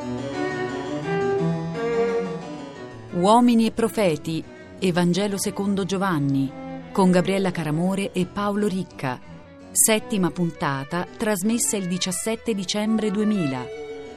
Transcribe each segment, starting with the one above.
Uomini e profeti, Evangelo secondo Giovanni, con Gabriella Caramore e Paolo Ricca. 7ª puntata, trasmessa il 17 dicembre 2000.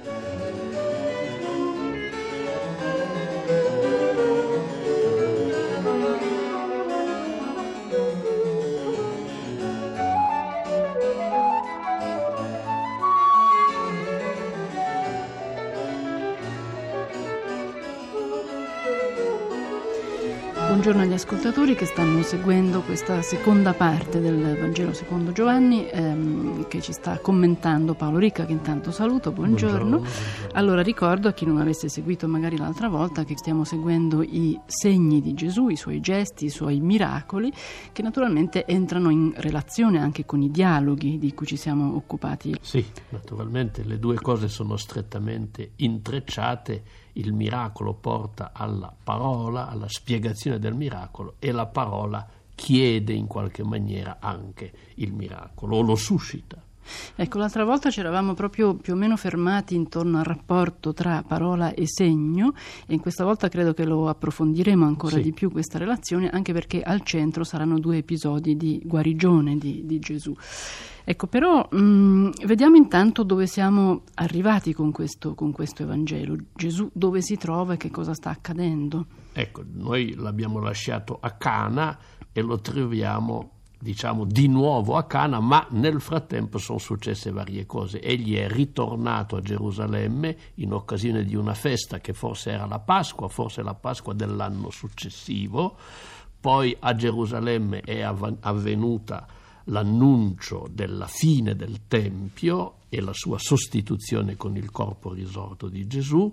Buongiorno agli ascoltatori che stanno seguendo questa seconda parte del Vangelo secondo Giovanni, che ci sta commentando Paolo Ricca, che intanto saluto. Buongiorno. Allora ricordo a chi non avesse seguito magari l'altra volta che stiamo seguendo i segni di Gesù, i suoi gesti, i suoi miracoli, che naturalmente entrano in relazione anche con i dialoghi di cui ci siamo occupati. Sì, naturalmente le due cose sono strettamente intrecciate. Il miracolo porta alla parola, alla spiegazione del miracolo, e la parola chiede in qualche maniera anche il miracolo o lo suscita. Ecco, l'altra volta ci eravamo proprio più o meno fermati intorno al rapporto tra parola e segno, e in questa volta credo che lo approfondiremo ancora di più questa relazione, anche perché al centro saranno 2 episodi di guarigione di Gesù. Ecco, però vediamo intanto dove siamo arrivati con questo Evangelo. Gesù dove si trova e che cosa sta accadendo? Ecco, noi l'abbiamo lasciato a Cana e lo troviamo, diciamo, di nuovo a Cana, ma nel frattempo sono successe varie cose. Egli è ritornato a Gerusalemme in occasione di una festa che forse era la Pasqua dell'anno successivo. Poi a Gerusalemme è avvenuta l'annuncio della fine del Tempio e la sua sostituzione con il corpo risorto di Gesù.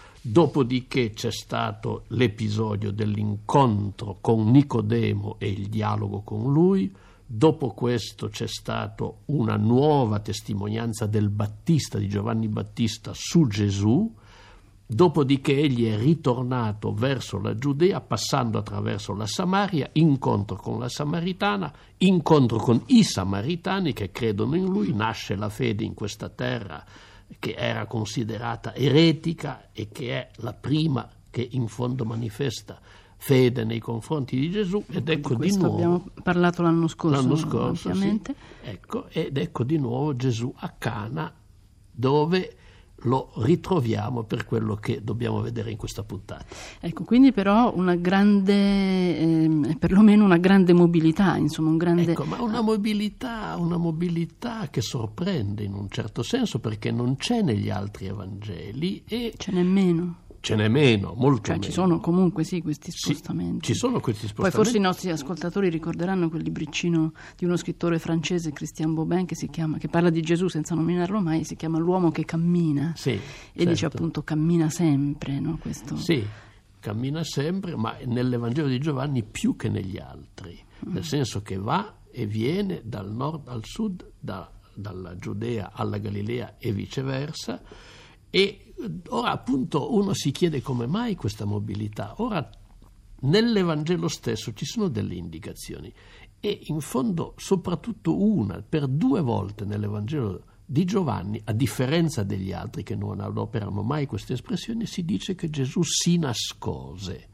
Dopodiché c'è stato l'episodio dell'incontro con Nicodemo e il dialogo con lui. Dopo questo c'è stata una nuova testimonianza del Battista, di Giovanni Battista, su Gesù. Dopodiché egli è ritornato verso la Giudea, passando attraverso la Samaria, incontro con la Samaritana, incontro con i Samaritani che credono in lui, nasce la fede in questa terra che era considerata eretica e che è la prima che in fondo manifesta fede nei confronti di Gesù. Ed ecco di nuovo, abbiamo parlato l'anno scorso ampiamente. Sì, ecco, ed ecco di nuovo Gesù a Cana, dove lo ritroviamo per quello che dobbiamo vedere in questa puntata. Ecco, quindi però una grande, perlomeno una grande mobilità, insomma un grande... Ecco, ma una mobilità che sorprende in un certo senso, perché non c'è negli altri Evangeli e... Ce n'è meno, molto meno. Ci sono comunque questi spostamenti. Ci sono questi spostamenti. Poi forse i nostri ascoltatori ricorderanno quel libricino di uno scrittore francese, Christian Bobin, che parla di Gesù senza nominarlo mai, si chiama L'uomo che cammina. Sì, e dice appunto cammina sempre, no? Questo... Sì, cammina sempre, ma nell'Evangelo di Giovanni più che negli altri, nel senso che va e viene dal nord al sud, dalla Giudea alla Galilea e viceversa. E ora appunto uno si chiede come mai questa mobilità. Ora nell'Evangelo stesso ci sono delle indicazioni, e in fondo soprattutto per 2 volte nell'Evangelo di Giovanni, a differenza degli altri che non adoperano mai queste espressioni, si dice che Gesù si nascose.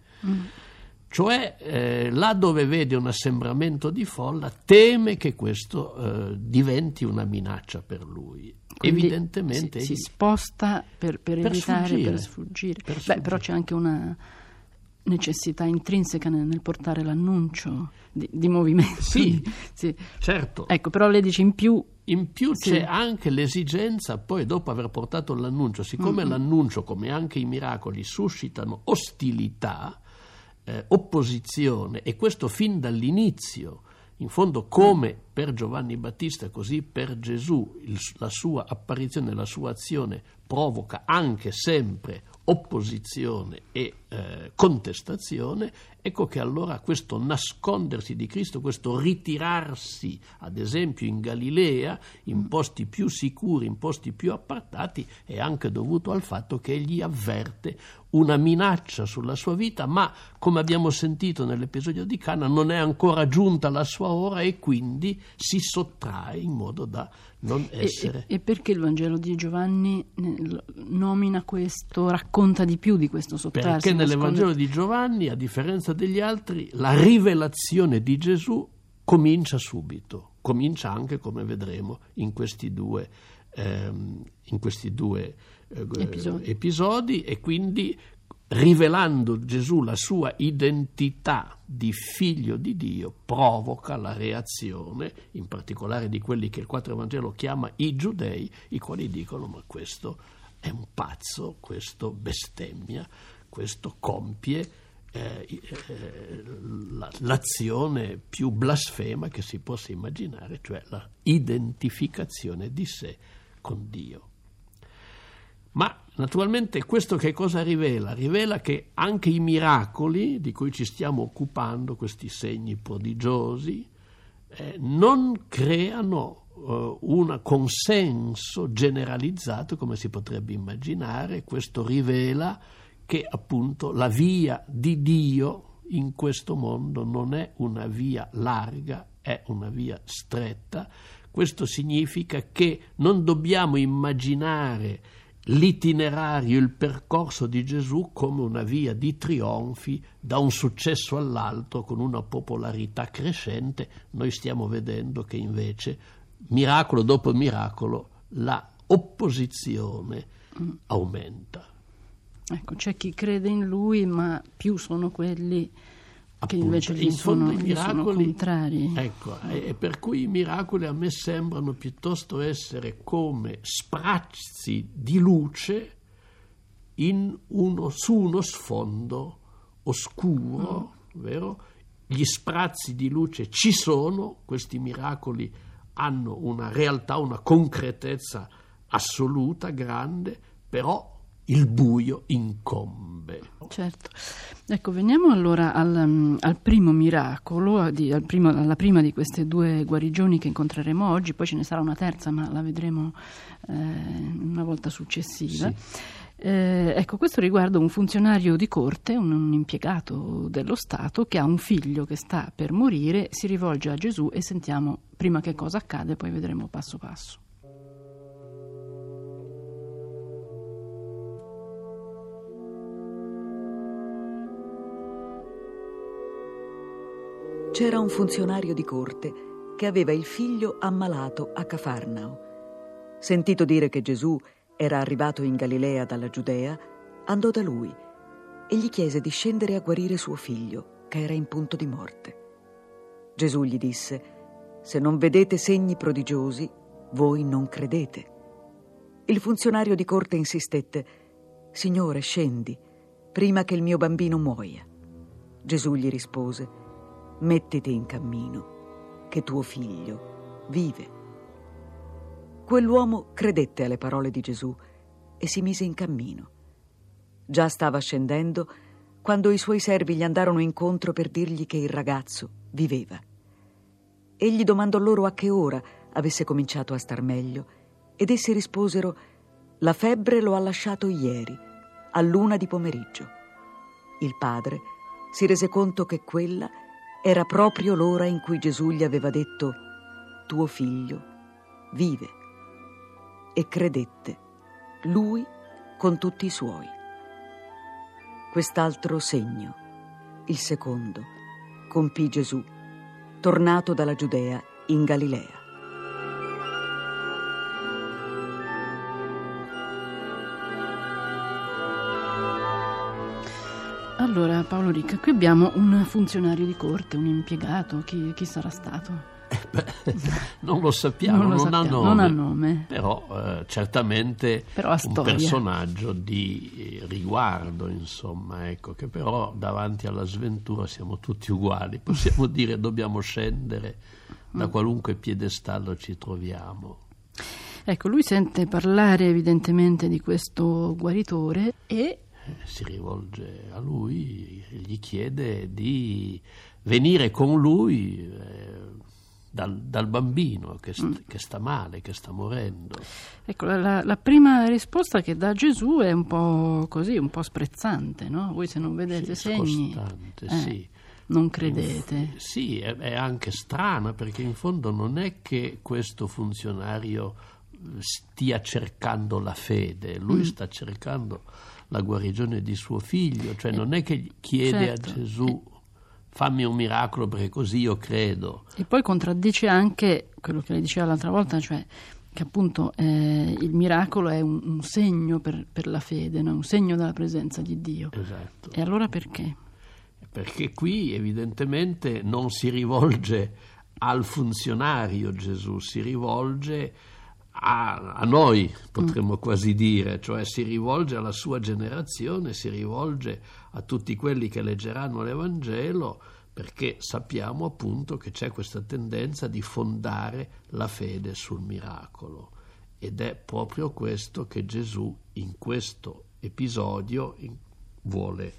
Cioè là dove vede un assembramento di folla teme che questo diventi una minaccia per lui. Quindi evidentemente si sposta per evitare, per sfuggire. Però c'è anche una necessità intrinseca nel portare l'annuncio di movimento. Sì, certo. Ecco, però lei dice in più c'è anche l'esigenza, poi dopo aver portato l'annuncio, siccome l'annuncio, come anche i miracoli, suscitano ostilità, opposizione, e questo fin dall'inizio. In fondo, come per Giovanni Battista, così per Gesù, la sua apparizione, la sua azione provoca anche sempre opposizione e contestazione, ecco che allora questo nascondersi di Cristo, questo ritirarsi, ad esempio in Galilea, in posti più sicuri, in posti più appartati, è anche dovuto al fatto che egli avverte una minaccia sulla sua vita, ma come abbiamo sentito nell'episodio di Cana non è ancora giunta la sua ora e quindi si sottrae in modo da non essere. E perché il Vangelo di Giovanni nomina questo, racconta di più di questo sottrarsi? Perché nell'Evangelo di Giovanni, a differenza degli altri, la rivelazione di Gesù comincia subito, comincia anche, come vedremo, in questi due episodi, e quindi rivelando Gesù la sua identità di figlio di Dio provoca la reazione, in particolare di quelli che il Quattro Vangelo chiama i giudei, i quali dicono: ma questo è un pazzo, questo bestemmia, questo compie l'azione più blasfema che si possa immaginare, cioè la identificazione di sé con Dio. Ma naturalmente questo che cosa rivela? Rivela che anche i miracoli di cui ci stiamo occupando, questi segni prodigiosi, non creano un consenso generalizzato come si potrebbe immaginare. Questo rivela che appunto la via di Dio in questo mondo non è una via larga, è una via stretta. Questo significa che non dobbiamo immaginare l'itinerario, il percorso di Gesù come una via di trionfi da un successo all'altro con una popolarità crescente. Noi stiamo vedendo che invece miracolo dopo miracolo la opposizione aumenta. Ecco, c'è chi crede in lui, ma più sono quelli che invece gli sono contrari. Ecco, e per cui i miracoli a me sembrano piuttosto essere come sprazzi di luce su uno sfondo oscuro, vero? Gli sprazzi di luce ci sono, questi miracoli hanno una realtà, una concretezza assoluta, grande, però il buio incombe. Certo. Ecco, veniamo allora al primo miracolo, alla prima di queste due guarigioni che incontreremo oggi. Poi ce ne sarà una terza, ma la vedremo una volta successiva. Sì. Ecco, questo riguarda un funzionario di corte, un impiegato dello Stato che ha un figlio che sta per morire, si rivolge a Gesù e sentiamo prima che cosa accade, poi vedremo passo passo. C'era un funzionario di corte che aveva il figlio ammalato a Cafarnao. Sentito dire che Gesù era arrivato in Galilea dalla Giudea, andò da lui e gli chiese di scendere a guarire suo figlio, che era in punto di morte. Gesù gli disse: «Se non vedete segni prodigiosi, voi non credete». Il funzionario di corte insistette: «Signore, scendi, prima che il mio bambino muoia». Gesù gli rispose: «Mettiti in cammino, che tuo figlio vive». Quell'uomo credette alle parole di Gesù e si mise in cammino. Già stava scendendo quando i suoi servi gli andarono incontro per dirgli che il ragazzo viveva. Egli domandò loro a che ora avesse cominciato a star meglio ed essi risposero: «La febbre lo ha lasciato ieri, all'1 di pomeriggio». Il padre si rese conto che quella era proprio l'ora in cui Gesù gli aveva detto: «Tuo figlio vive», e credette, lui con tutti i suoi. Quest'altro segno, il secondo, compì Gesù, tornato dalla Giudea in Galilea. Allora, Paolo Ricca, qui abbiamo un funzionario di corte, un impiegato, chi sarà stato? Non lo sappiamo, non ha nome. Però certamente un personaggio di riguardo, insomma, ecco, che però davanti alla sventura siamo tutti uguali, possiamo dire, dobbiamo scendere da qualunque piedestallo ci troviamo. Ecco, lui sente parlare evidentemente di questo guaritore e si rivolge a lui, gli chiede di venire con lui dal bambino che sta male, che sta morendo. Ecco, la prima risposta che dà Gesù è un po' così, un po' sprezzante, no? Voi se non vedete segni, sì. Non credete. Sì, è anche strana, perché in fondo non è che questo funzionario stia cercando la fede, lui sta cercando la guarigione di suo figlio, cioè non è che chiede certo. a Gesù fammi un miracolo perché così io credo. E poi contraddice anche quello che lei diceva l'altra volta, cioè che appunto il miracolo è un segno per la fede, no? Un segno della presenza di Dio. Esatto. E allora perché? Perché qui evidentemente non si rivolge al funzionario Gesù, si rivolge a noi, potremmo quasi dire, cioè si rivolge alla sua generazione, si rivolge a tutti quelli che leggeranno l'Evangelo, perché sappiamo appunto che c'è questa tendenza di fondare la fede sul miracolo, ed è proprio questo che Gesù in questo episodio vuole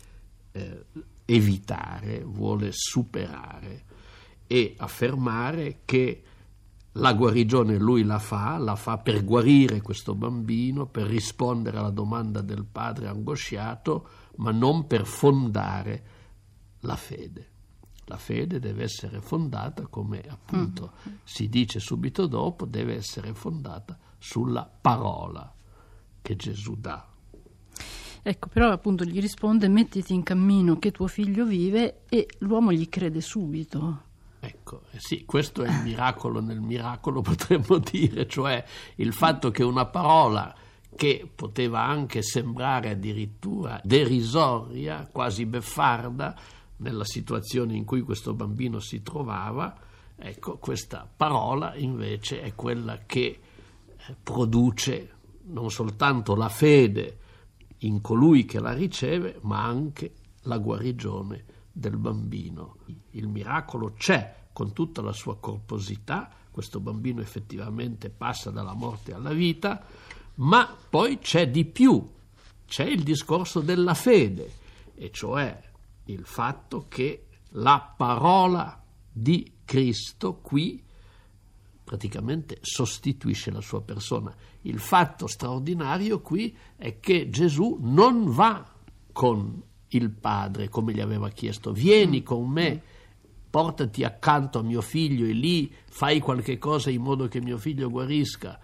evitare, vuole superare e affermare che la guarigione lui la fa per guarire questo bambino, per rispondere alla domanda del padre angosciato, ma non per fondare la fede. La fede deve essere fondata, come appunto si dice subito dopo, deve essere fondata sulla parola che Gesù dà. Ecco, però appunto gli risponde: mettiti in cammino che tuo figlio vive, e l'uomo gli crede subito. Ecco, sì, questo è il miracolo nel miracolo, potremmo dire, cioè il fatto che una parola che poteva anche sembrare addirittura derisoria, quasi beffarda, nella situazione in cui questo bambino si trovava, ecco, questa parola invece è quella che produce non soltanto la fede in colui che la riceve, ma anche la guarigione del bambino. Il miracolo c'è con tutta la sua corposità, questo bambino effettivamente passa dalla morte alla vita, ma poi c'è di più, c'è il discorso della fede, e cioè il fatto che la parola di Cristo qui praticamente sostituisce la sua persona. Il fatto straordinario qui è che Gesù non va con il padre come gli aveva chiesto: vieni con me, portati accanto a mio figlio e lì fai qualche cosa in modo che mio figlio guarisca.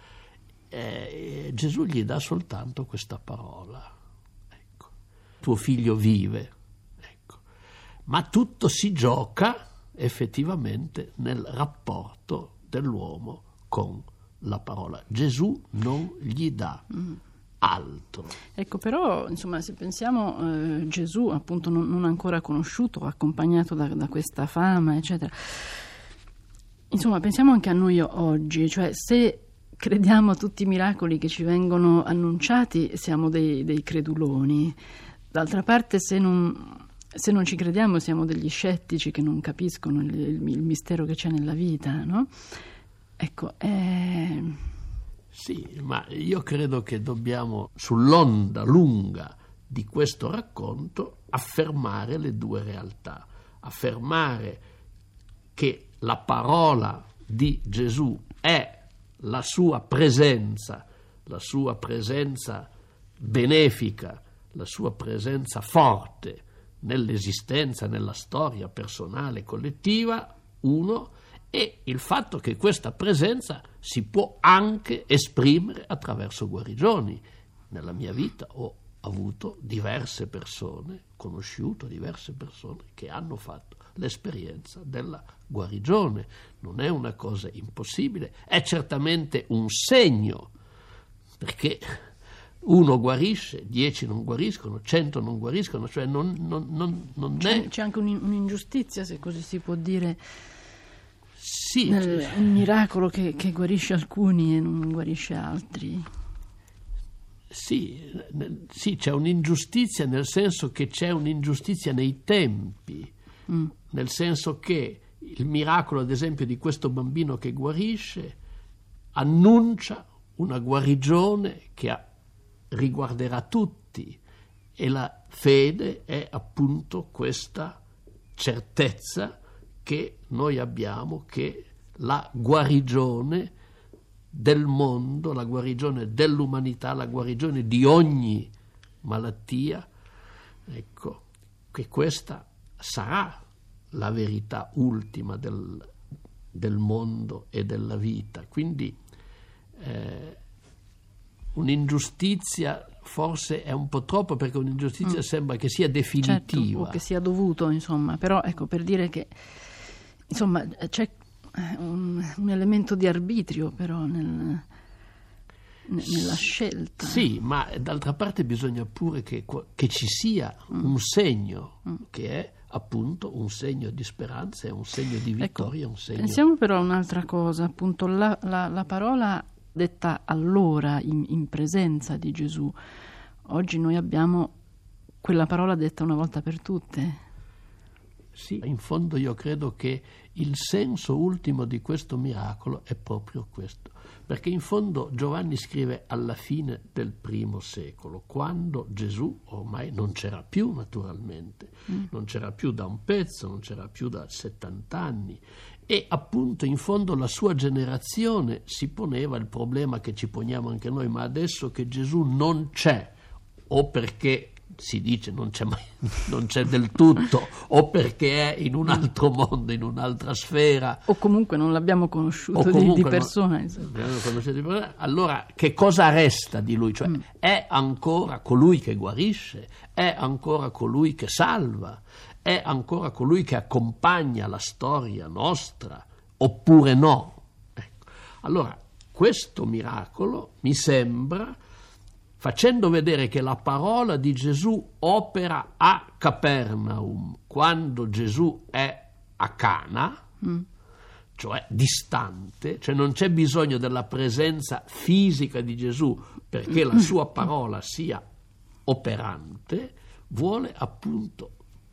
Gesù gli dà soltanto questa parola, ecco, tuo figlio vive, ecco. Ma tutto si gioca effettivamente nel rapporto dell'uomo con la parola. Gesù non gli dà altro. Ecco, però insomma, se pensiamo Gesù appunto non ancora conosciuto, accompagnato da questa fama, eccetera, insomma pensiamo anche a noi oggi, cioè se crediamo a tutti i miracoli che ci vengono annunciati siamo dei creduloni, d'altra parte se non ci crediamo siamo degli scettici che non capiscono il mistero che c'è nella vita, no? Ecco, Sì, ma io credo che dobbiamo, sull'onda lunga di questo racconto, affermare le due realtà, affermare che la parola di Gesù è la sua presenza benefica, la sua presenza forte nell'esistenza, nella storia personale, collettiva, uno, e il fatto che questa presenza si può anche esprimere attraverso guarigioni. Nella mia vita ho avuto diverse persone, conosciuto diverse persone che hanno fatto l'esperienza della guarigione. Non è una cosa impossibile, è certamente un segno, perché uno guarisce, 10 non guariscono, 100 non guariscono, cioè non è... C'è anche un'ingiustizia, se così si può dire. Sì, Un miracolo che guarisce alcuni e non guarisce altri. Sì, c'è un'ingiustizia, nel senso che c'è un'ingiustizia nei tempi, nel senso che il miracolo, ad esempio, di questo bambino che guarisce annuncia una guarigione che riguarderà tutti, E la fede è appunto questa certezza che noi abbiamo, che la guarigione del mondo, la guarigione dell'umanità, la guarigione di ogni malattia, ecco, che questa sarà la verità ultima del mondo e della vita. Quindi un'ingiustizia forse è un po' troppo, perché un'ingiustizia sembra che sia definitiva. Certo, o che sia dovuto, insomma, però ecco, per dire che insomma c'è un elemento di arbitrio però nella scelta. Sì, ma d'altra parte bisogna pure che ci sia un segno che è appunto un segno di speranza, è un segno di vittoria, ecco, un segno... Pensiamo però a un'altra cosa, appunto la parola detta allora in presenza di Gesù. Oggi noi abbiamo quella parola detta una volta per tutte. Sì, in fondo io credo che il senso ultimo di questo miracolo è proprio questo, perché in fondo Giovanni scrive alla fine del primo secolo, quando Gesù ormai non c'era più, naturalmente, non c'era più da un pezzo, non c'era più da 70 anni, e appunto in fondo la sua generazione si poneva il problema che ci poniamo anche noi: ma adesso che Gesù non c'è, o perché si dice non c'è del tutto, o perché è in un altro mondo, in un'altra sfera, o comunque non l'abbiamo conosciuto di persona, allora che cosa resta di lui? Cioè, è ancora colui che guarisce, è ancora colui che salva, è ancora colui che accompagna la storia nostra, oppure no? Ecco. Allora questo miracolo mi sembra, facendo vedere che la parola di Gesù opera a Capernaum quando Gesù è a Cana, cioè distante, cioè non c'è bisogno della presenza fisica di Gesù perché la sua parola sia operante, vuole appunto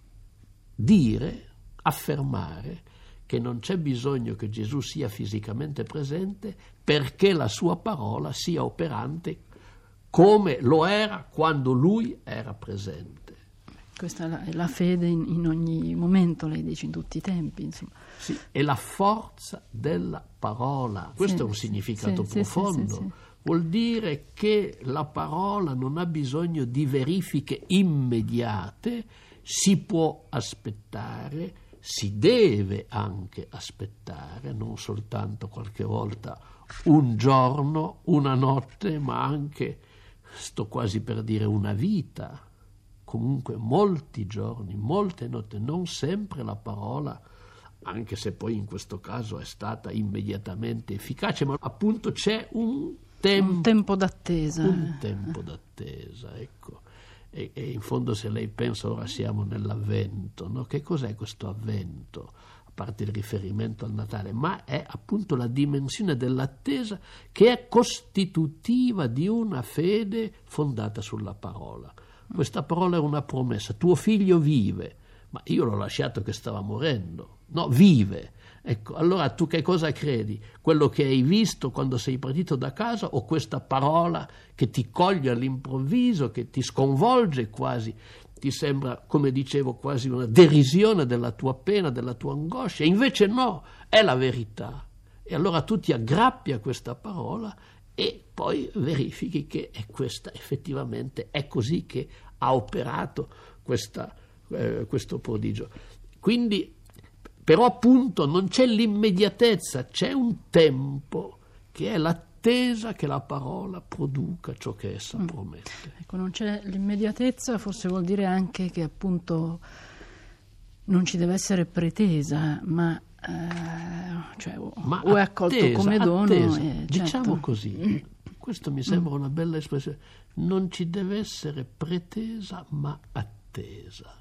dire, affermare che non c'è bisogno che Gesù sia fisicamente presente perché la sua parola sia operante come lo era quando lui era presente. Questa è la fede in ogni momento, lei dice, in tutti i tempi, insomma. Sì, è la forza della parola. Questo è un significato profondo. Sì. Vuol dire che la parola non ha bisogno di verifiche immediate, si può aspettare, si deve anche aspettare, non soltanto qualche volta un giorno, una notte, ma anche, sto quasi per dire, una vita, comunque molti giorni, molte notti, non sempre la parola, anche se poi in questo caso è stata immediatamente efficace, ma appunto c'è un tempo d'attesa. Un tempo d'attesa, ecco. E in fondo, se lei pensa, ora siamo nell'avvento, no? Che cos'è questo avvento? A parte il riferimento al Natale, ma è appunto la dimensione dell'attesa che è costitutiva di una fede fondata sulla parola. Questa parola è una promessa: tuo figlio vive, ma io l'ho lasciato che stava morendo. No, vive. Ecco, allora tu che cosa credi? Quello che hai visto quando sei partito da casa, o questa parola che ti coglie all'improvviso, che ti sconvolge quasi, ti sembra, come dicevo, quasi una derisione della tua pena, della tua angoscia? Invece no, è la verità. E allora tu ti aggrappi a questa parola e poi verifichi che è questa, effettivamente è così che ha operato questo prodigio. Quindi, però appunto non c'è l'immediatezza, c'è un tempo che è l'attesa che la parola produca ciò che essa promette. Ecco, non c'è l'immediatezza, forse vuol dire anche che appunto non ci deve essere pretesa, ma o è accolto come dono. Diciamo certo. Così, questo mi sembra una bella espressione. Non ci deve essere pretesa, ma attesa.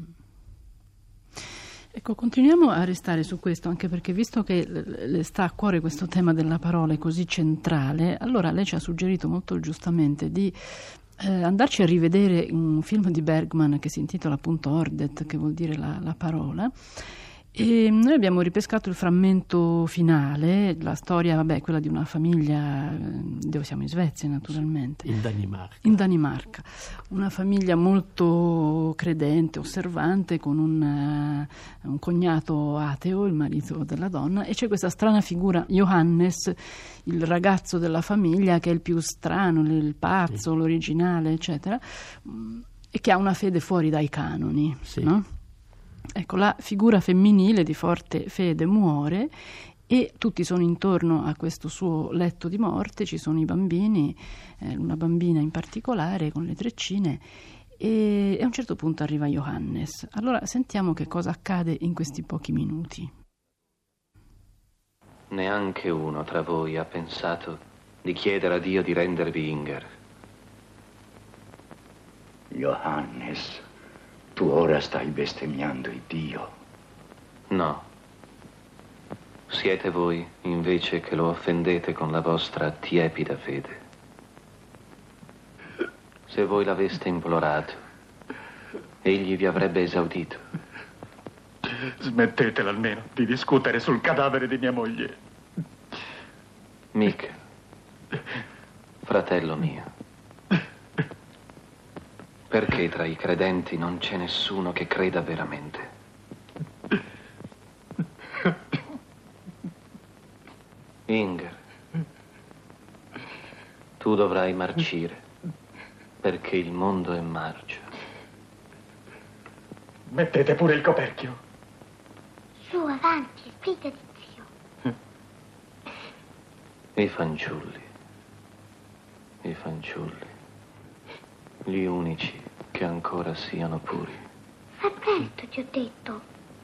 Ecco, continuiamo a restare su questo, anche perché visto che le sta a cuore questo tema della parola è così centrale, allora lei ci ha suggerito molto giustamente di andarci a rivedere un film di Bergman che si intitola appunto Ordet, che vuol dire la parola, E noi abbiamo ripescato il frammento finale, la storia, quella di una famiglia, dove siamo in Svezia naturalmente. In Danimarca. In Danimarca. Una famiglia molto credente, osservante, con un cognato ateo, il marito della donna, e c'è questa strana figura, Johannes, il ragazzo della famiglia, che è il più strano, il pazzo, l'originale, eccetera, e che ha una fede fuori dai canoni, sì. No? Ecco, la figura femminile di forte fede muore e tutti sono intorno a questo suo letto di morte, ci sono i bambini, una bambina in particolare con le treccine, e a un certo punto arriva Johannes. Allora sentiamo che cosa accade in questi pochi minuti. Neanche uno tra voi ha pensato di chiedere a Dio di rendervi Inger. Johannes, tu ora stai bestemmiando il Dio. No. Siete voi, invece, che lo offendete con la vostra tiepida fede. Se voi l'aveste implorato, egli vi avrebbe esaudito. Smettetela almeno di discutere sul cadavere di mia moglie. Mick, fratello mio, perché tra i credenti non c'è nessuno che creda veramente? Inger, tu dovrai marcire, perché il mondo è marcio. Mettete pure il coperchio. Su, avanti, figlio di Dio. I fanciulli, gli unici che ancora siano puri. Fa presto, ti ho detto.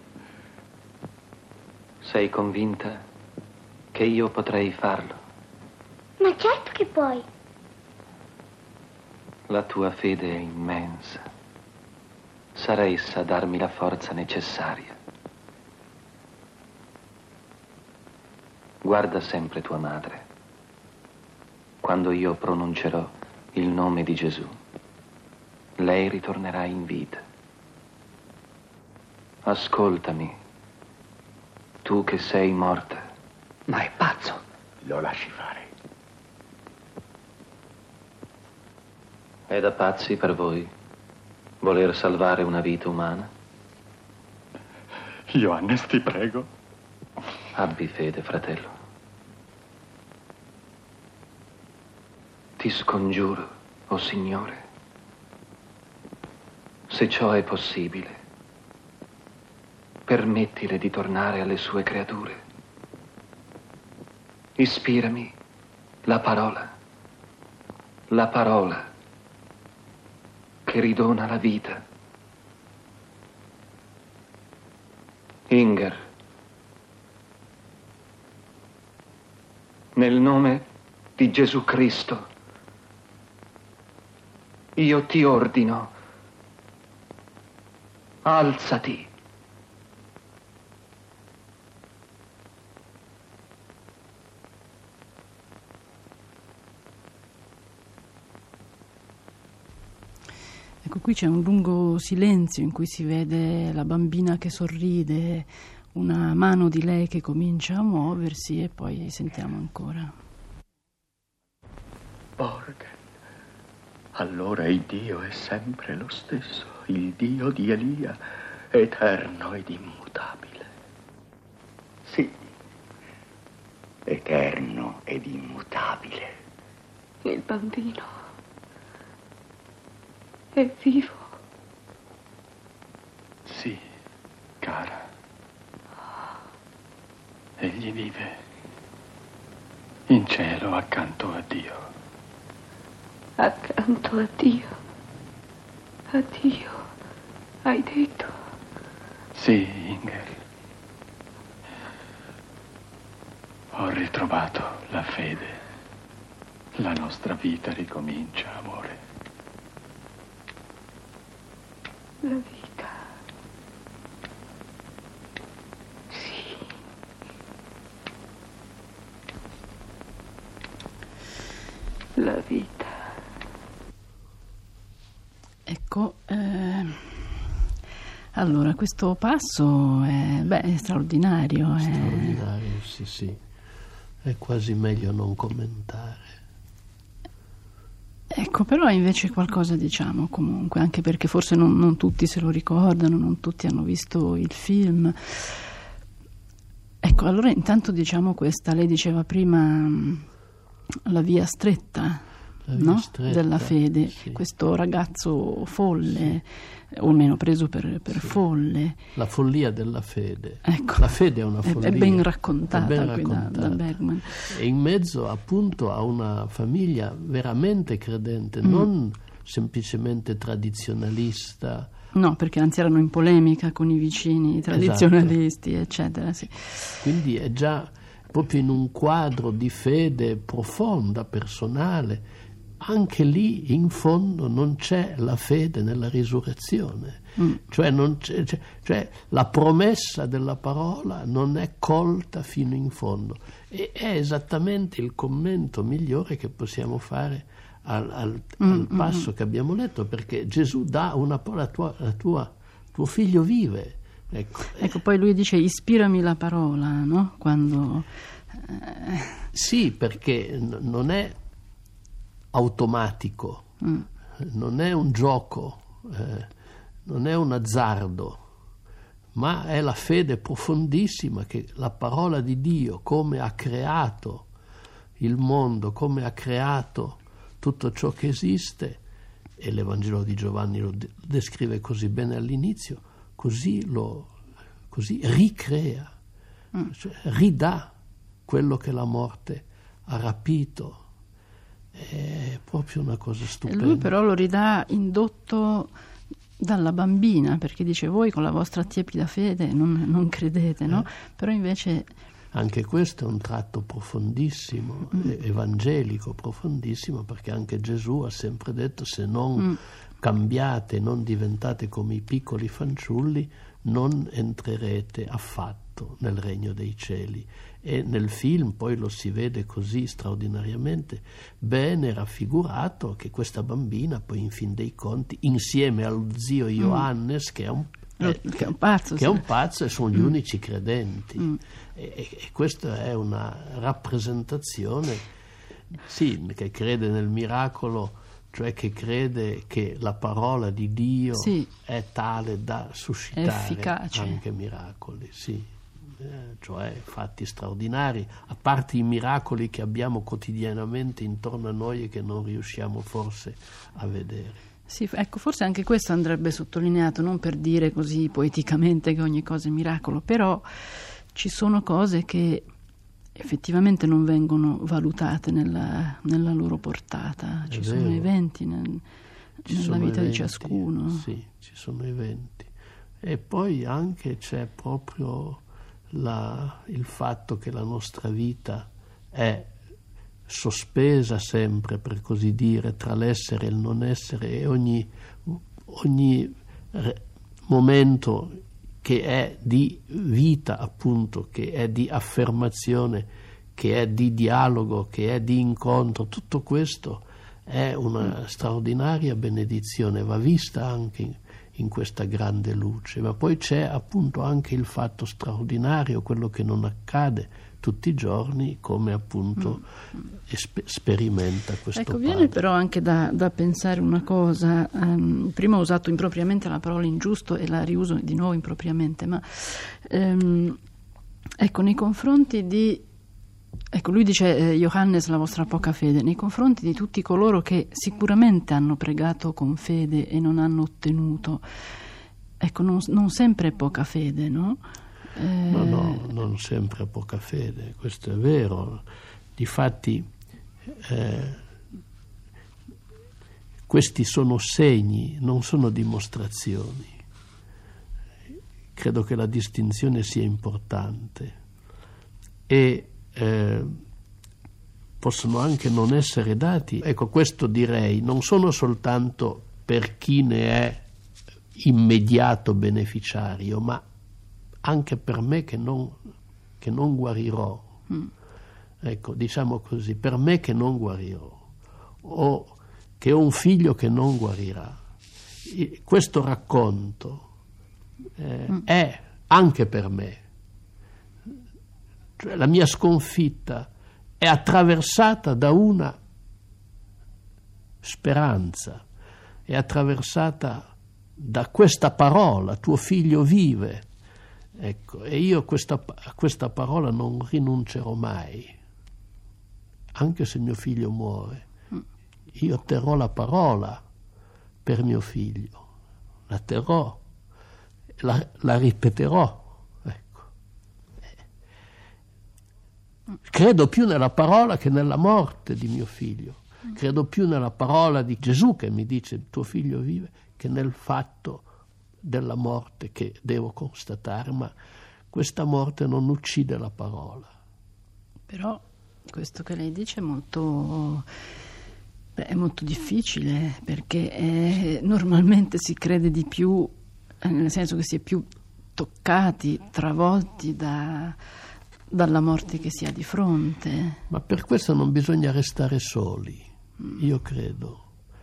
Sei convinta che io potrei farlo? Ma certo che puoi. La tua fede è immensa. Sarà essa a darmi la forza necessaria. Guarda sempre tua madre. Quando io pronuncerò il nome di Gesù, lei ritornerà in vita. Ascoltami, tu che sei morta. Ma è pazzo. Lo lasci fare. È da pazzi per voi voler salvare una vita umana? Johannes, ti prego. Abbi fede, fratello. Ti scongiuro, o Signore, se ciò è possibile, permettile di tornare alle sue creature. Ispirami la parola che ridona la vita. Inger, nel nome di Gesù Cristo, io ti ordino, alzati. Ecco, qui c'è un lungo silenzio in cui si vede la bambina che sorride, una mano di lei che comincia a muoversi e poi sentiamo ancora. Borgen. Allora il Dio è sempre lo stesso, il Dio di Elia, eterno ed immutabile. Sì, eterno ed immutabile. Il bambino è vivo. Sì, cara. Egli vive in cielo accanto a Dio. Accanto a Dio. A Dio, hai detto? Sì, Inger. Ho ritrovato la fede. La nostra vita ricomincia, amore. La vita. Sì. La vita. Ecco, Allora, questo passo è straordinario. Straordinario, sì. È quasi meglio non commentare. Ecco, però invece qualcosa diciamo comunque, anche perché forse non tutti se lo ricordano, non tutti hanno visto il film. Ecco, allora intanto diciamo questa, lei diceva prima la via stretta, no? Stretta, della fede, sì. Questo ragazzo folle, o almeno preso per folle. La follia della fede. Ecco. La fede è una follia. È ben raccontata, È ben qui raccontata. da Bergman. E in mezzo appunto a una famiglia veramente credente, non semplicemente tradizionalista. No, perché anzi erano in polemica con i vicini tradizionalisti, eccetera. Sì. Quindi è già proprio in un quadro di fede profonda, personale. Anche lì in fondo non c'è la fede nella risurrezione, cioè la promessa della parola non è colta fino in fondo, e è esattamente il commento migliore che possiamo fare al passo che abbiamo letto, perché Gesù dà una parola, tuo figlio vive. Ecco, poi lui dice ispirami la parola, no? Quando sì, perché non è automatico, non è un gioco, non è un azzardo, ma è la fede profondissima che la parola di Dio, come ha creato il mondo, come ha creato tutto ciò che esiste, e l'Evangelo di Giovanni lo descrive così bene all'inizio, così ricrea, cioè ridà quello che la morte ha rapito. È proprio una cosa stupenda. E lui però lo ridà indotto dalla bambina, perché dice voi con la vostra tiepida fede non credete, no? Però invece anche questo è un tratto profondissimo, evangelico profondissimo, perché anche Gesù ha sempre detto: se non cambiate, non diventate come i piccoli fanciulli, non entrerete affatto nel regno dei cieli. E nel film poi lo si vede così straordinariamente bene raffigurato, che questa bambina poi in fin dei conti, insieme allo zio Ioannes, che è un pazzo, e sono gli unici credenti, e questa è una rappresentazione, sì, che crede nel miracolo, cioè che crede che la parola di Dio è tale da suscitare anche miracoli, sì. Cioè fatti straordinari, a parte i miracoli che abbiamo quotidianamente intorno a noi e che non riusciamo forse a vedere. Sì, ecco, forse anche questo andrebbe sottolineato, non per dire così poeticamente che ogni cosa è miracolo, però ci sono cose che effettivamente non vengono valutate nella loro portata, ci sono eventi nella vita di ciascuno. Sì, ci sono eventi. E poi anche c'è proprio il fatto che la nostra vita è sospesa sempre, per così dire, tra l'essere e il non essere, e ogni momento che è di vita, appunto, che è di affermazione, che è di dialogo, che è di incontro, tutto questo è una straordinaria benedizione, va vista anche in questa grande luce. Ma poi c'è appunto anche il fatto straordinario, quello che non accade tutti i giorni, come appunto sperimenta questo padre. Viene però anche da pensare una cosa, prima ho usato impropriamente la parola ingiusto e la riuso di nuovo impropriamente, ma nei confronti di, lui dice Johannes, la vostra poca fede, nei confronti di tutti coloro che sicuramente hanno pregato con fede e non hanno ottenuto, non sempre è poca fede, no? No, non sempre poca fede, questo è vero. Difatti questi sono segni, non sono dimostrazioni. Credo che la distinzione sia importante, e possono anche non essere dati. Questo direi, non sono soltanto per chi ne è immediato beneficiario, ma anche per me che non guarirò. Diciamo così, per me che non guarirò, o che ho un figlio che non guarirà. Questo racconto è anche per me. Cioè, la mia sconfitta è attraversata da una speranza, è attraversata da questa parola: tuo figlio vive. Ecco, e io a questa parola non rinuncerò mai, anche se mio figlio muore. Io terrò la parola per mio figlio, la terrò, la ripeterò. Ecco. Credo più nella parola che nella morte di mio figlio. Credo più nella parola di Gesù che mi dice tuo figlio vive, che nel fatto della morte che devo constatare, ma questa morte non uccide la parola. Però questo che lei dice è molto difficile, perché normalmente si crede di più, nel senso che si è più toccati, travolti dalla morte che si ha di fronte. Ma per questo non bisogna restare soli, io credo.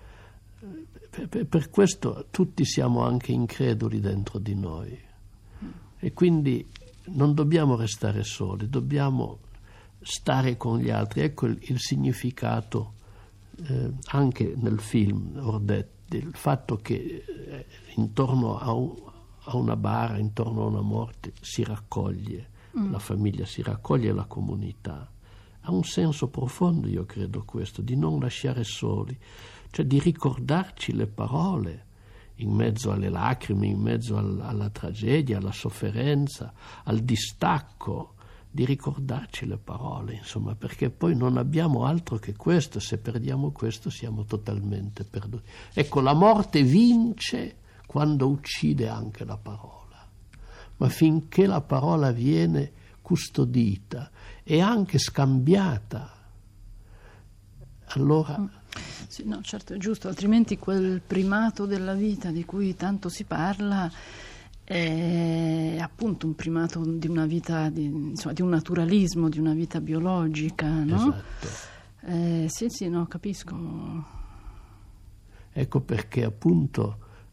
Per questo tutti siamo anche increduli dentro di noi, e quindi non dobbiamo restare soli, dobbiamo stare con gli altri. Ecco il significato anche nel film Ordetti, il fatto che intorno a una bara, intorno a una morte si raccoglie la famiglia, si raccoglie la comunità. Ha un senso profondo, io credo, questo, di non lasciare soli, cioè di ricordarci le parole in mezzo alle lacrime, in mezzo alla tragedia, alla sofferenza, al distacco, di ricordarci le parole, insomma, perché poi non abbiamo altro che questo. Se perdiamo questo siamo totalmente perduti. Ecco, la morte vince quando uccide anche la parola, ma finché la parola viene custodita e anche scambiata, allora... Sì, no, certo, è giusto, altrimenti quel primato della vita di cui tanto si parla è appunto un primato di una vita, di un naturalismo, di una vita biologica, no? Esatto. Sì, no, capisco. Ecco perché appunto,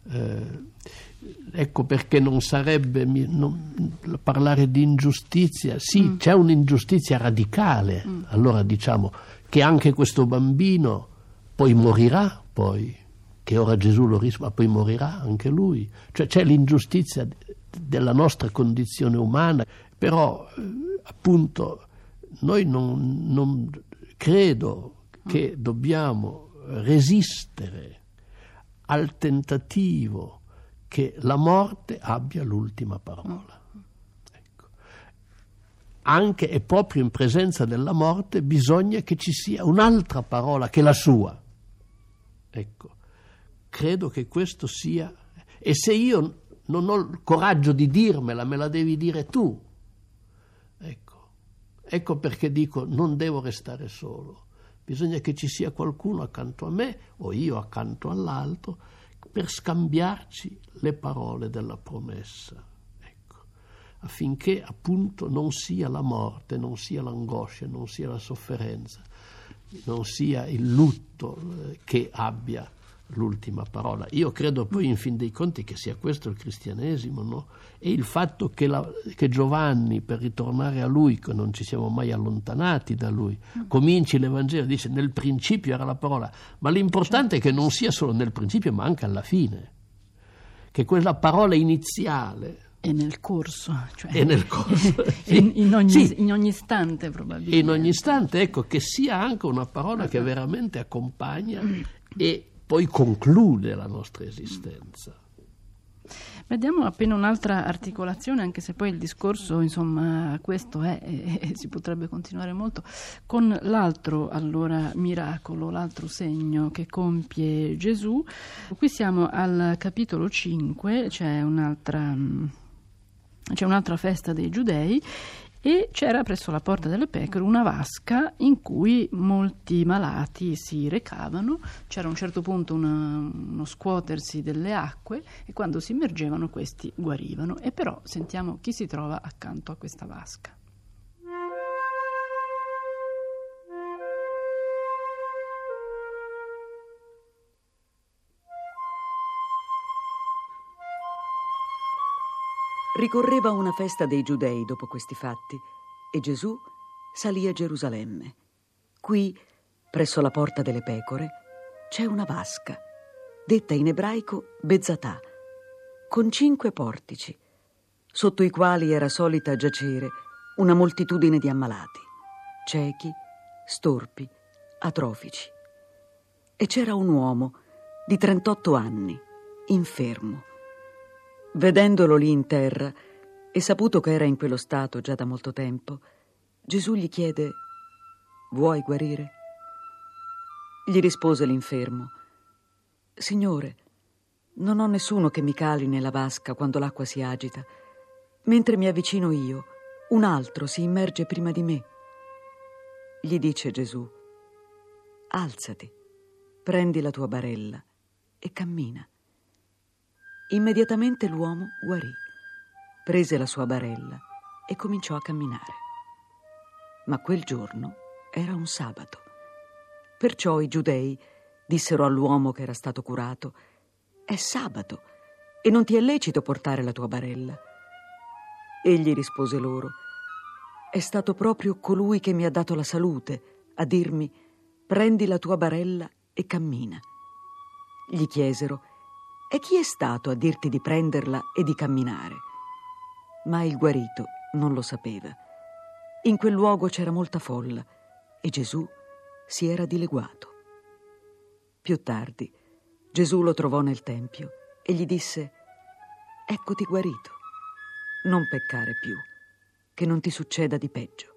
ecco perché non sarebbe parlare di ingiustizia. Sì, c'è un'ingiustizia radicale, allora diciamo che anche questo bambino poi morirà, che ora Gesù lo ma poi morirà anche lui. Cioè c'è l'ingiustizia della nostra condizione umana, però appunto noi non credo che dobbiamo resistere al tentativo che la morte abbia l'ultima parola. Ecco. Anche e proprio in presenza della morte bisogna che ci sia un'altra parola che la sua. Ecco. Credo che questo sia, e se io non ho il coraggio di dirmela, me la devi dire tu. Ecco perché dico non devo restare solo, bisogna che ci sia qualcuno accanto a me o io accanto all'altro per scambiarci le parole della promessa, affinché appunto non sia la morte, non sia l'angoscia, non sia la sofferenza, non sia il lutto che abbia l'ultima parola. Io credo poi in fin dei conti che sia questo il cristianesimo, no? E il fatto che Giovanni, per ritornare a lui, che non ci siamo mai allontanati da lui, cominci l'Evangelo, dice nel principio era la parola, ma l'importante è che non sia solo nel principio ma anche alla fine, che quella parola iniziale e nel corso, cioè e nel corso in ogni istante probabilmente. In ogni istante, ecco, che sia anche una parola che veramente accompagna e poi conclude la nostra esistenza. Vediamo appena un'altra articolazione, anche se poi il discorso, insomma, questo è e si potrebbe continuare molto, con l'altro allora miracolo, l'altro segno che compie Gesù. Qui siamo al capitolo 5, c'è un'altra festa dei Giudei, e c'era presso la Porta delle Pecore una vasca in cui molti malati si recavano. C'era a un certo punto uno scuotersi delle acque e quando si immergevano questi guarivano. E però sentiamo chi si trova accanto a questa vasca. Ricorreva una festa dei Giudei dopo questi fatti e Gesù salì a Gerusalemme. Qui, presso la porta delle pecore, c'è una vasca, detta in ebraico Bezzatà, con 5 portici, sotto i quali era solita giacere una moltitudine di ammalati, ciechi, storpi, atrofici. E c'era un uomo di 38 anni, infermo. Vedendolo lì in terra e saputo che era in quello stato già da molto tempo, Gesù gli chiede: «Vuoi guarire?» Gli rispose l'infermo: «Signore, non ho nessuno che mi cali nella vasca quando l'acqua si agita. Mentre mi avvicino io, un altro si immerge prima di me». Gli dice Gesù: «Alzati, prendi la tua barella e cammina». Immediatamente l'uomo guarì, prese la sua barella e cominciò a camminare. Ma quel giorno era un sabato. Perciò i giudei dissero all'uomo che era stato curato: «È sabato e non ti è lecito portare la tua barella». Egli rispose loro: «È stato proprio colui che mi ha dato la salute a dirmi: prendi la tua barella e cammina». Gli chiesero: «E chi è stato a dirti di prenderla e di camminare?» Ma il guarito non lo sapeva. In quel luogo c'era molta folla e Gesù si era dileguato. Più tardi Gesù lo trovò nel tempio e gli disse: «Eccoti guarito, non peccare più, che non ti succeda di peggio».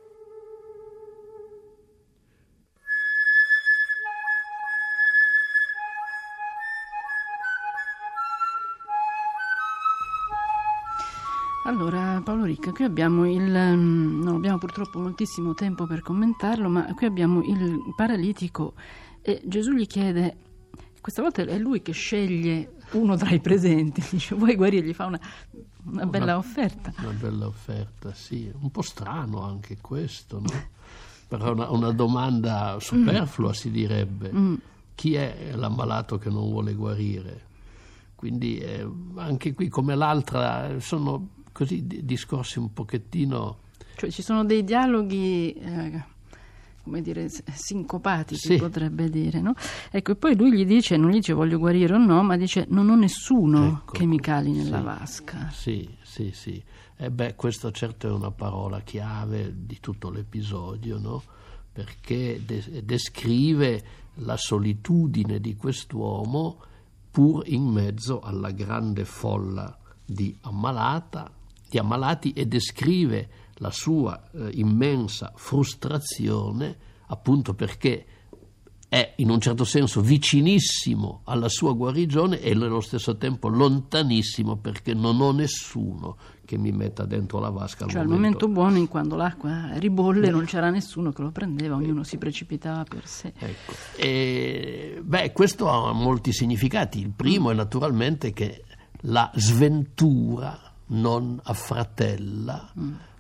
Allora, Paolo Ricca, qui abbiamo non abbiamo purtroppo moltissimo tempo per commentarlo, ma qui abbiamo il paralitico e Gesù gli chiede, questa volta è lui che sceglie uno tra i presenti, dice: «Vuoi guarire?» Gli fa una bella offerta. Una bella offerta, sì, un po' strano anche questo, no? Però una domanda superflua, si direbbe. Chi è l'ammalato che non vuole guarire? Quindi anche qui, come l'altra, sono così discorsi un pochettino... Cioè ci sono dei dialoghi, come dire, sincopati, si potrebbe dire, no? Ecco, e poi lui non gli dice voglio guarire o no, ma dice: «Non ho nessuno che mi cali nella vasca». Sì. Questo certo è una parola chiave di tutto l'episodio, no? Perché descrive la solitudine di quest'uomo pur in mezzo alla grande folla di ammalati, e descrive la sua immensa frustrazione, appunto perché è in un certo senso vicinissimo alla sua guarigione e nello stesso tempo lontanissimo, perché non ho nessuno che mi metta dentro la vasca al momento buono, in quando l'acqua ribolle, non c'era nessuno che lo prendeva, ognuno si precipitava per sé. Ecco. Questo ha molti significati. Il primo è naturalmente che la sventura non affratella,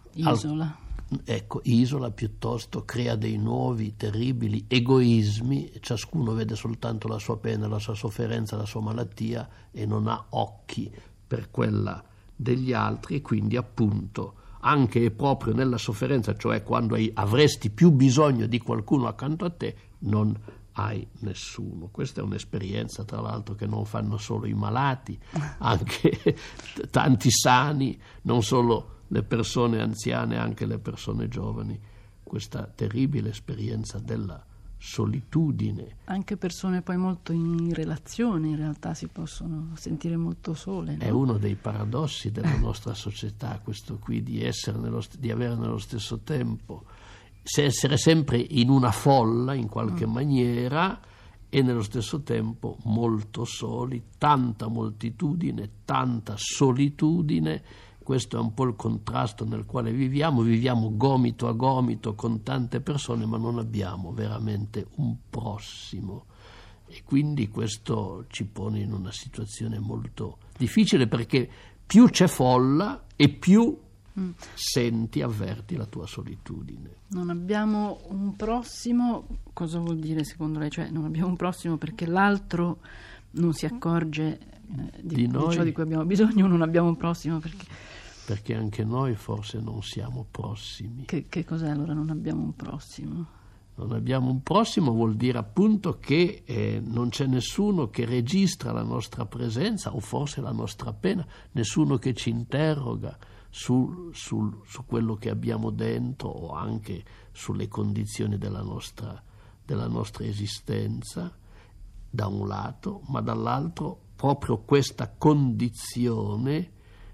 isola piuttosto, crea dei nuovi terribili egoismi. Ciascuno vede soltanto la sua pena, la sua sofferenza, la sua malattia e non ha occhi per quella degli altri, e quindi appunto anche proprio nella sofferenza, cioè quando avresti più bisogno di qualcuno accanto a te, non hai nessuno. Questa è un'esperienza, tra l'altro, che non fanno solo i malati, anche tanti sani, non solo le persone anziane, anche le persone giovani. Questa terribile esperienza della solitudine. Anche persone poi molto in relazione, in realtà, si possono sentire molto sole, no? È uno dei paradossi della nostra società, questo qui di avere nello stesso tempo, essere sempre in una folla in qualche maniera e nello stesso tempo molto soli, tanta moltitudine, tanta solitudine. Questo è un po' il contrasto nel quale viviamo gomito a gomito con tante persone, ma non abbiamo veramente un prossimo, e quindi questo ci pone in una situazione molto difficile, perché più c'è folla e più avverti la tua solitudine. Non abbiamo un prossimo, cosa vuol dire secondo lei? Cioè non abbiamo un prossimo perché l'altro non si accorge di noi, ciò di cui abbiamo bisogno, non abbiamo un prossimo perché anche noi forse non siamo prossimi. Che cos'è allora non abbiamo un prossimo? Non abbiamo un prossimo vuol dire appunto che non c'è nessuno che registra la nostra presenza o forse la nostra pena, nessuno che ci interroga su quello che abbiamo dentro o anche sulle condizioni della nostra esistenza, da un lato, ma dall'altro proprio questa condizione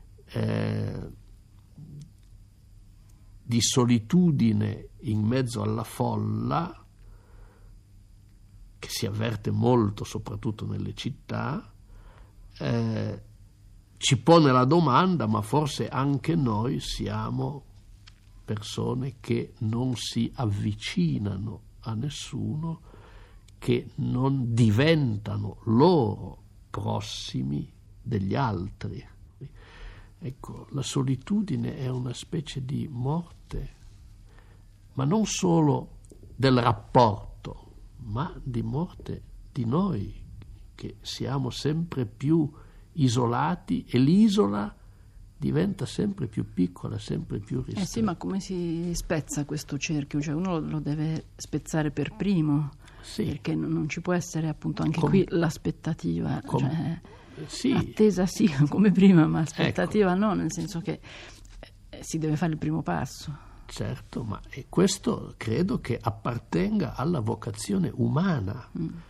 di solitudine in mezzo alla folla, che si avverte molto soprattutto nelle città, ci pone la domanda: ma forse anche noi siamo persone che non si avvicinano a nessuno, che non diventano loro prossimi degli altri. Ecco, la solitudine è una specie di morte, ma non solo del rapporto, ma di morte di noi, che siamo sempre più isolati e l'isola diventa sempre più piccola, sempre più ristretta. Sì, ma come si spezza questo cerchio? Cioè uno lo deve spezzare per primo, sì, perché non ci può essere appunto anche qui l'aspettativa, cioè sì, attesa sì come prima, ma aspettativa ecco, no, nel senso che si deve fare il primo passo. Certo, ma questo credo che appartenga alla vocazione umana.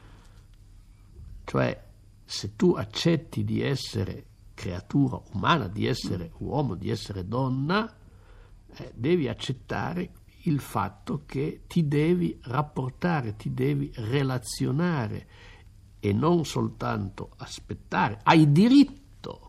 Cioè, se tu accetti di essere creatura umana, di essere uomo, di essere donna, devi accettare il fatto che ti devi rapportare, ti devi relazionare e non soltanto aspettare. Hai diritto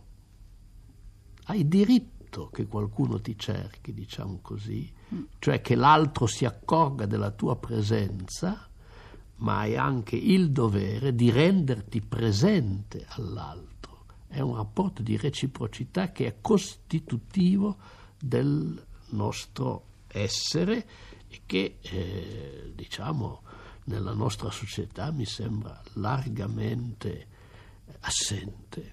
che qualcuno ti cerchi, diciamo così, cioè che l'altro si accorga della tua presenza, ma hai anche il dovere di renderti presente all'altro. È un rapporto di reciprocità che è costitutivo del nostro essere e che, diciamo, nella nostra società mi sembra largamente assente.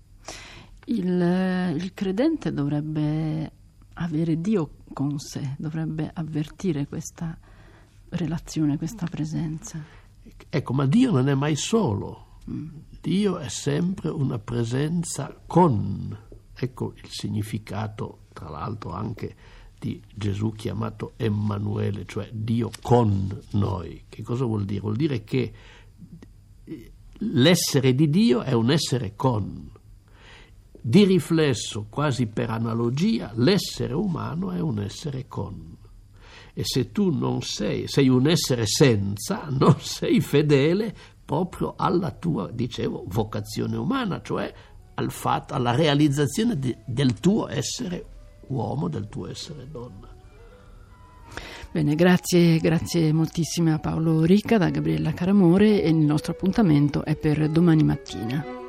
Il credente dovrebbe avere Dio con sé, dovrebbe avvertire questa relazione, questa presenza. Ecco, ma Dio non è mai solo. Dio è sempre una presenza con. Ecco il significato, tra l'altro, anche di Gesù chiamato Emanuele, cioè Dio con noi. Che cosa vuol dire? Vuol dire che l'essere di Dio è un essere con. Di riflesso, quasi per analogia, l'essere umano è un essere con. E se tu non sei un essere senza, non sei fedele proprio alla tua, dicevo, vocazione umana, cioè al fatto, alla realizzazione del tuo essere uomo, del tuo essere donna. Bene, grazie moltissime a Paolo Ricca, da Gabriella Caramore, e il nostro appuntamento è per domani mattina.